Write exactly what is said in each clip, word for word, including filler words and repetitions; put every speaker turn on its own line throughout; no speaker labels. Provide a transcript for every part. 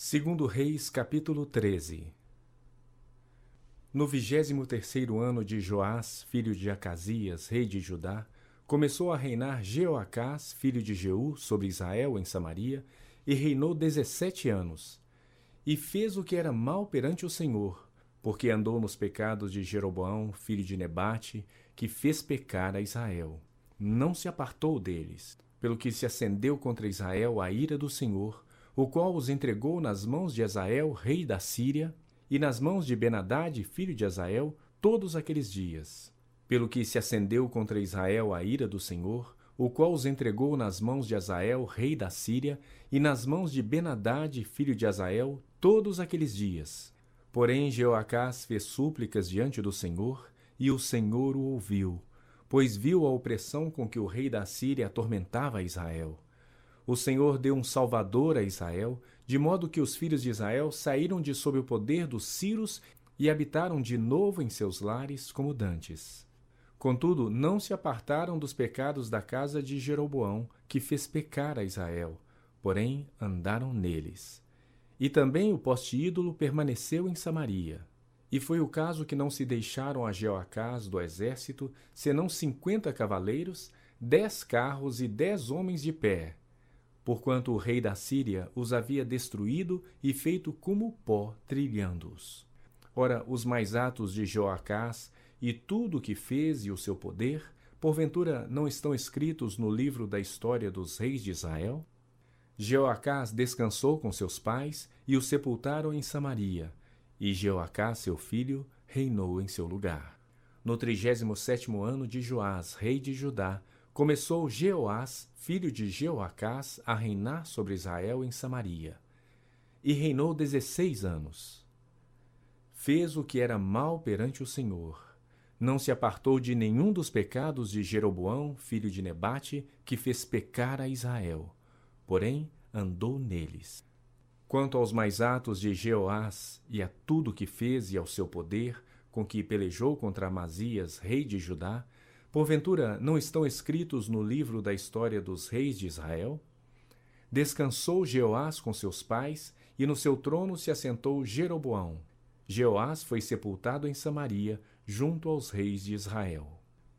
Segundo Reis, capítulo treze. No vigésimo terceiro ano de Joás, filho de Acasias, rei de Judá, começou a reinar Jeoacás, filho de Jeú, sobre Israel em Samaria, e reinou dezessete anos. E fez o que era mal perante o Senhor, porque andou nos pecados de Jeroboão, filho de Nebate, que fez pecar a Israel. Não se apartou deles, pelo que se acendeu contra Israel a ira do Senhor, o qual os entregou nas mãos de Hazael, rei da Síria, e nas mãos de Ben-Hadad, filho de Hazael, todos aqueles dias. Pelo que se acendeu contra Israel a ira do Senhor, o qual os entregou nas mãos de Hazael, rei da Síria, e nas mãos de Ben-Hadad, filho de Hazael, todos aqueles dias. Porém Jeoacás fez súplicas diante do Senhor, e o Senhor o ouviu, pois viu a opressão com que o rei da Síria atormentava Israel. O Senhor deu um salvador a Israel, de modo que os filhos de Israel saíram de sob o poder dos sírios e habitaram de novo em seus lares como dantes. Contudo, não se apartaram dos pecados da casa de Jeroboão, que fez pecar a Israel, porém andaram neles. E também o poste ídolo permaneceu em Samaria. E foi o caso que não se deixaram a Jeoacás do exército, senão cinquenta cavaleiros, dez carros e dez homens de pé, porquanto o rei da Síria os havia destruído e feito como pó, trilhando-os. Ora, os mais atos de Jeoacás e tudo o que fez e o seu poder, porventura não estão escritos no livro da história dos reis de Israel? Jeoacás descansou com seus pais e o sepultaram em Samaria, e Jeoacás, seu filho, reinou em seu lugar. No trigésimo sétimo ano de Joás, rei de Judá, começou Jeoás, filho de Jeoacás, a reinar sobre Israel em Samaria. E reinou dezesseis anos. Fez o que era mal perante o Senhor. Não se apartou de nenhum dos pecados de Jeroboão, filho de Nebate, que fez pecar a Israel. Porém, andou neles. Quanto aos mais atos de Jeoás e a tudo que fez e ao seu poder, com que pelejou contra Amazias, rei de Judá, porventura não estão escritos no livro da história dos reis de Israel? Descansou Jeoás com seus pais, e no seu trono se assentou Jeroboão. Jeoás foi sepultado em Samaria, junto aos reis de Israel.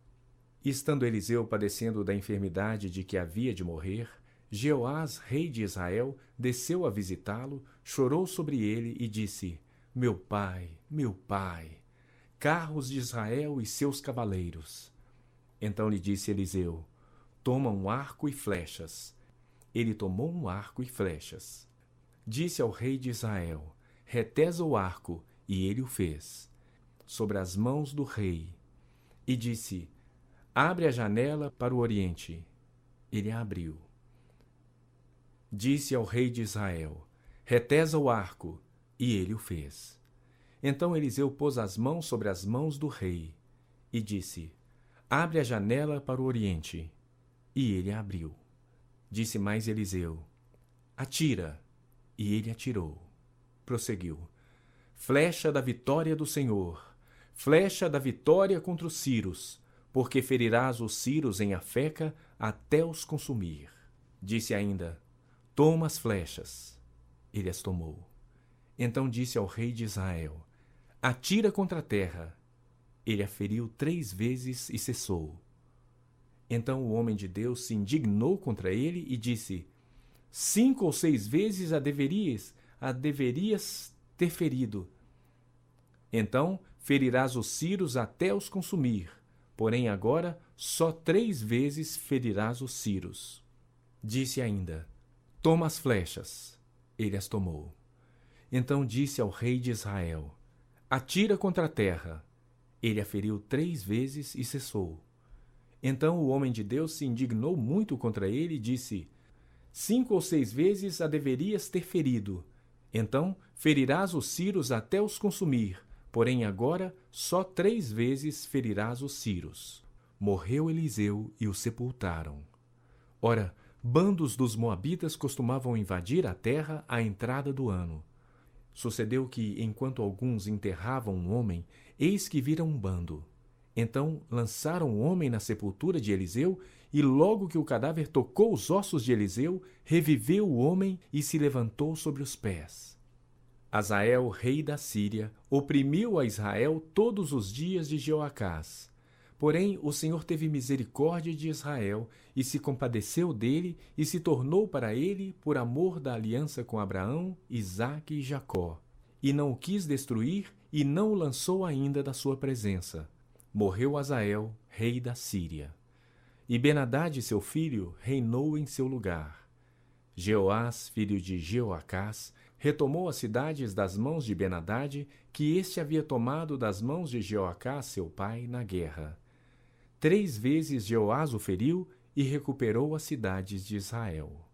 Estando Eliseu padecendo da enfermidade de que havia de morrer, Jeoás, rei de Israel, desceu a visitá-lo, chorou sobre ele e disse: Meu pai, meu pai, carros de Israel e seus cavaleiros. Então lhe disse Eliseu: Toma um arco e flechas. Ele tomou um arco e flechas. Disse ao rei de Israel: Retesa o arco, e ele o fez, sobre as mãos do rei. E disse: Abre a janela para o oriente. Ele a abriu. Disse ao rei de Israel: Retesa o arco, e ele o fez. Então Eliseu pôs as mãos sobre as mãos do rei, e disse: Abre a janela para o oriente. E ele a abriu. Disse mais Eliseu: Atira. E ele atirou. Prosseguiu: Flecha da vitória do Senhor, flecha da vitória contra os sírios, porque ferirás os sírios em Afeca até os consumir. Disse ainda: Toma as flechas. Ele as tomou. Então disse ao rei de Israel: Atira contra a terra. Ele a feriu três vezes e cessou. Então o homem de Deus se indignou contra ele e disse: Cinco ou seis vezes a deverias, a deverias ter ferido. Então ferirás os sírios até os consumir, porém agora só três vezes ferirás os sírios. Disse ainda: Toma as flechas. Ele as tomou. Então disse ao rei de Israel: Atira contra a terra. Ele a feriu três vezes e cessou. Então o homem de Deus se indignou muito contra ele e disse: Cinco ou seis vezes a deverias ter ferido. Então ferirás os sírios até os consumir, porém agora só três vezes ferirás os sírios. Morreu Eliseu e o sepultaram. Ora, bandos dos moabitas costumavam invadir a terra à entrada do ano. Sucedeu que, enquanto alguns enterravam um homem, eis que viram um bando. Então lançaram o homem na sepultura de Eliseu, e logo que o cadáver tocou os ossos de Eliseu, reviveu o homem e se levantou sobre os pés. Azael, rei da Síria, oprimiu a Israel todos os dias de Jeoacás. Porém, o Senhor teve misericórdia de Israel e se compadeceu dele e se tornou para ele por amor da aliança com Abraão, Isaque e Jacó. E não o quis destruir e não o lançou ainda da sua presença. Morreu Azael, rei da Síria. E Ben-Hadad, seu filho, reinou em seu lugar. Jeoás, filho de Jeoacás, retomou as cidades das mãos de Ben-Hadad, que este havia tomado das mãos de Jeoacás, seu pai, na guerra. Três vezes Jeoás o feriu e recuperou as cidades de Israel.